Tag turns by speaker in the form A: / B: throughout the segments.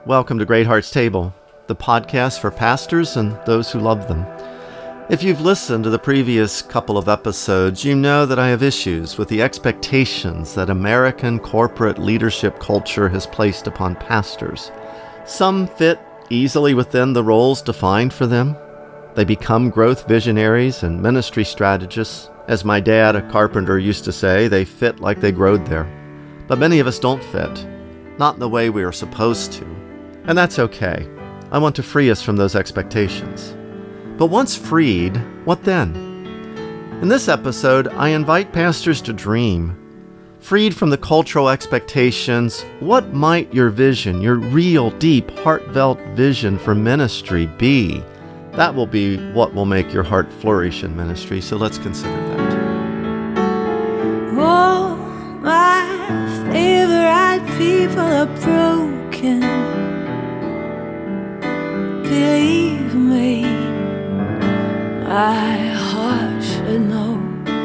A: Welcome to Great Hearts Table, the podcast for pastors and those who love them. If you've listened to the previous couple of episodes, you know that I have issues with the expectations that American corporate leadership culture has placed upon pastors. Some fit easily within the roles defined for them. They become growth visionaries and ministry strategists. As my dad, a carpenter, used to say, they fit like they growed there. But many of us don't fit, not in the way we are supposed to. And that's okay. I want to free us from those expectations. But once freed, what then? In this episode, I invite pastors to dream. Freed from the cultural expectations, what might your vision, your real, deep, heartfelt vision for ministry be? That will be what will make your heart flourish in ministry, so let's consider that.
B: Oh, my favorite people are broken. Believe me, my heart should know.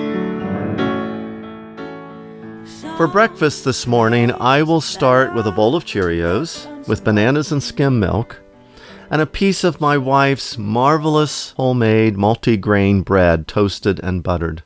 A: For breakfast this morning, I will start with a bowl of Cheerios with bananas and skim milk and a piece of my wife's marvelous homemade multi-grain bread, toasted and buttered.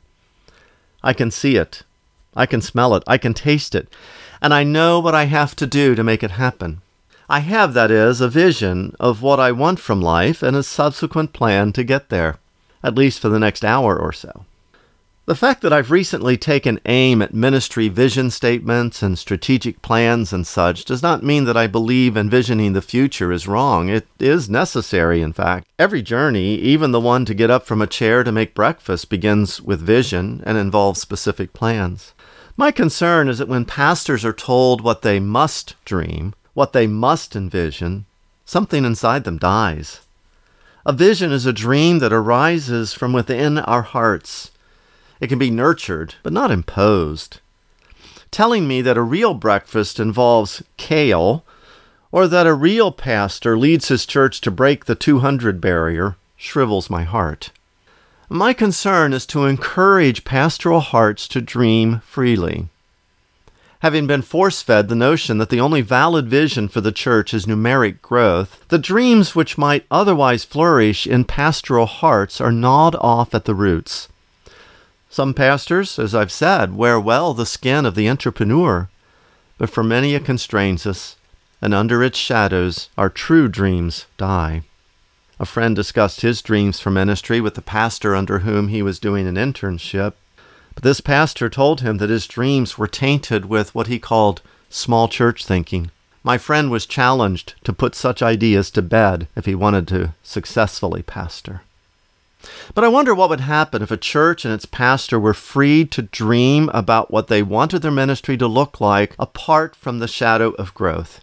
A: I can see it, I can smell it, I can taste it, and I know what I have to do to make it happen. I have, that is, a vision of what I want from life and a subsequent plan to get there, at least for the next hour or so. The fact that I've recently taken aim at ministry vision statements and strategic plans and such does not mean that I believe envisioning the future is wrong. It is necessary, in fact. Every journey, even the one to get up from a chair to make breakfast, begins with vision and involves specific plans. My concern is that when pastors are told what they must dream, what they must envision, something inside them dies. A vision is a dream that arises from within our hearts. It can be nurtured, but not imposed. Telling me that a real breakfast involves kale, or that a real pastor leads his church to break the 200 barrier, shrivels my heart. My concern is to encourage pastoral hearts to dream freely. Having been force-fed the notion that the only valid vision for the church is numeric growth, the dreams which might otherwise flourish in pastoral hearts are gnawed off at the roots. Some pastors, as I've said, wear well the skin of the entrepreneur, but for many it constrains us, and under its shadows our true dreams die. A friend discussed his dreams for ministry with the pastor under whom he was doing an internship. But this pastor told him that his dreams were tainted with what he called small church thinking. My friend was challenged to put such ideas to bed if he wanted to successfully pastor. But I wonder what would happen if a church and its pastor were freed to dream about what they wanted their ministry to look like apart from the shadow of growth.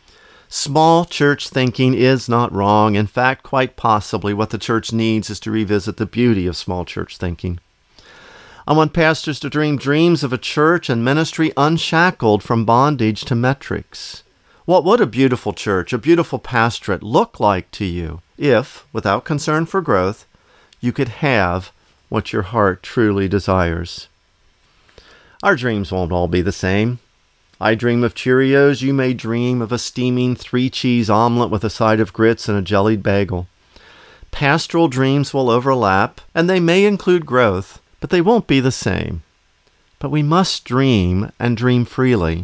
A: Small church thinking is not wrong. In fact, quite possibly what the church needs is to revisit the beauty of small church thinking. I want pastors to dream dreams of a church and ministry unshackled from bondage to metrics. What would a beautiful church, a beautiful pastorate look like to you if, without concern for growth, you could have what your heart truly desires? Our dreams won't all be the same. I dream of Cheerios. You may dream of a steaming 3-cheese omelet with a side of grits and a jellied bagel. Pastoral dreams will overlap, and they may include growth, but they won't be the same. But we must dream and dream freely.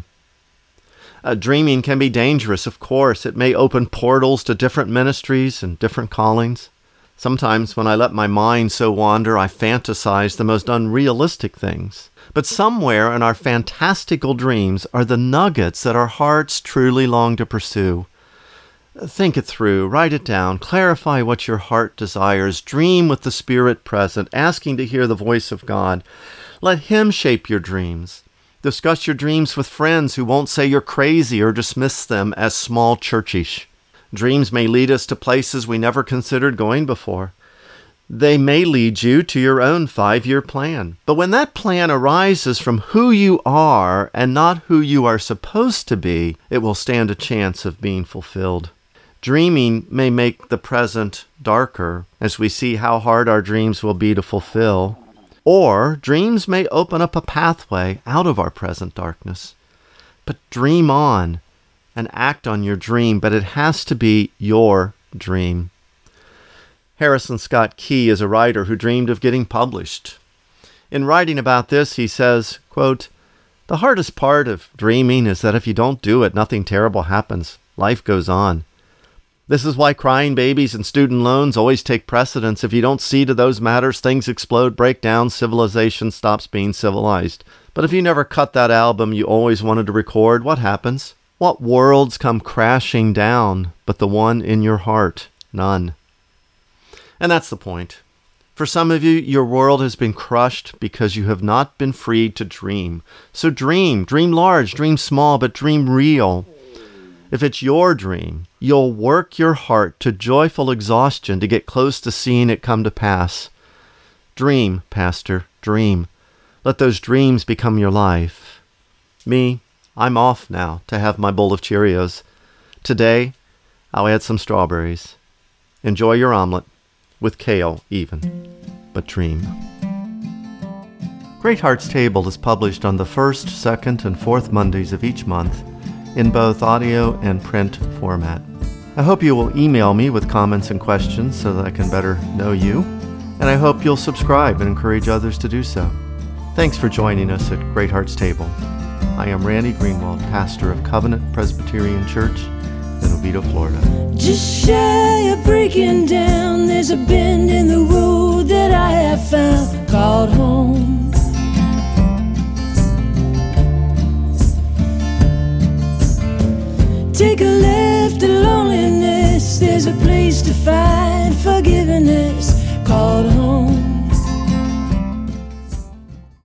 A: Dreaming can be dangerous, of course. It may open portals to different ministries and different callings. Sometimes when I let my mind so wander, I fantasize the most unrealistic things. But somewhere in our fantastical dreams are the nuggets that our hearts truly long to pursue. Think it through, write it down, clarify what your heart desires, dream with the Spirit present, asking to hear the voice of God. Let Him shape your dreams. Discuss your dreams with friends who won't say you're crazy or dismiss them as small churchish. Dreams may lead us to places we never considered going before. They may lead you to your own 5-year plan. But when that plan arises from who you are and not who you are supposed to be, it will stand a chance of being fulfilled. Dreaming may make the present darker as we see how hard our dreams will be to fulfill. Or dreams may open up a pathway out of our present darkness. But dream on. and act on your dream, but it has to be your dream. Harrison Scott Key is a writer who dreamed of getting published. In writing about this, he says, quote, "The hardest part of dreaming is that if you don't do it, nothing terrible happens. Life goes on. This is why crying babies and student loans always take precedence. If you don't see to those matters, things explode, break down, civilization stops being civilized. But if you never cut that album you always wanted to record, what happens? What worlds come crashing down but the one in your heart? None." And that's the point. For some of you, your world has been crushed because you have not been freed to dream. So dream large, dream small, but dream real. If it's your dream, you'll work your heart to joyful exhaustion to get close to seeing it come to pass. Dream, Pastor, dream. Let those dreams become your life. Me, I'm off now to have my bowl of Cheerios. Today, I'll add some strawberries. Enjoy your omelet, with kale even, but dream. Great Hearts Table is published on the first, second, and fourth Mondays of each month in both audio and print format. I hope you will email me with comments and questions so that I can better know you, and I hope you'll subscribe and encourage others to do so. Thanks for joining us at Great Hearts Table. I am Randy Greenwald, pastor of Covenant Presbyterian Church in Oviedo, Florida.
B: Just shy of breaking down, there's a bend in the road that I have found called home. Take a left to loneliness, there's a place to find forgiveness called home.